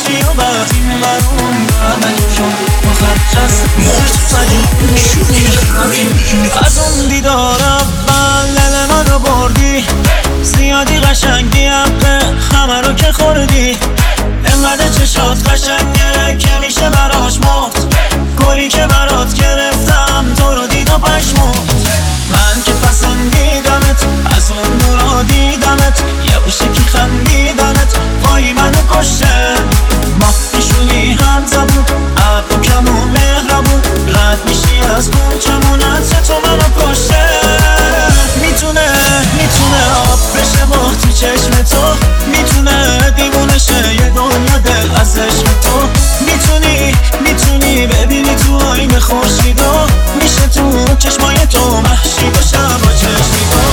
داشتی و بعد این برون بعد شد مخجز از اون دیدار اول دل من رو بردی، زیادی قشنگی حقه همه رو که خوردی. انقدر چشات قشنگه که میشه براش مرد، گلی که برات گرفتم تو رو دید و پشمرد. من که پسندیدمت از اون دورا دیدمت، یواشکی خندیدنت وای منو کشته. ما میشونی هم زبون عبو کم و مهربون، رد میشی از گوچمونت تو منو کشته. میتونه آب بشه با تو چشم تو، میتونه دیوونه شه یه دنیا دل از عشق تو. میتونی ببینی تو آینه خورشید و میشه تو چشمای تو محشی با شب و چشمی تو.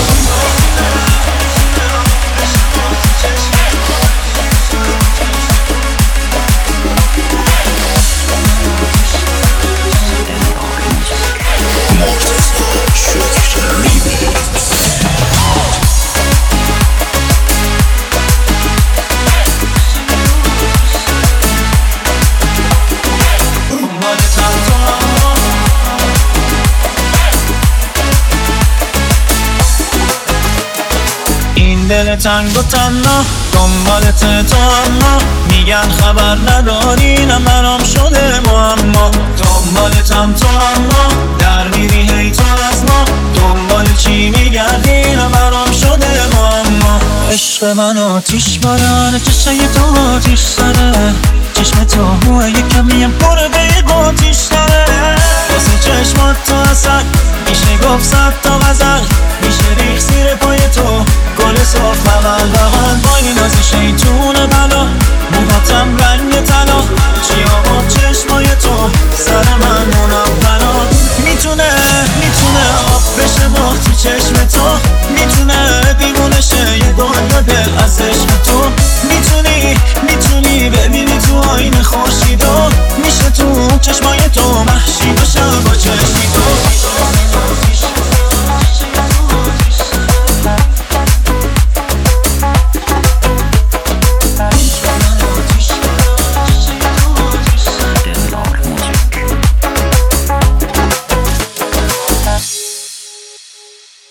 دل تنگ و تنها دنبالت تو، اما میگن خبر نداری نه برام شده معما. دنبالتم تو اما در میری هی تو از ما، دنبال چی میگردی نه برام شده معما. عشق من آتیش بارانه، چشای تو آتیش سره، چشم تو موه یکمیم پر به آتیش داره. واسه چشمات تو اصل میشه گفت 100 تا غزل، میشه ریخ زیر پای تو گل صاف بغل بغل. با این از شیطون بلا موهاتم رنگ طلا،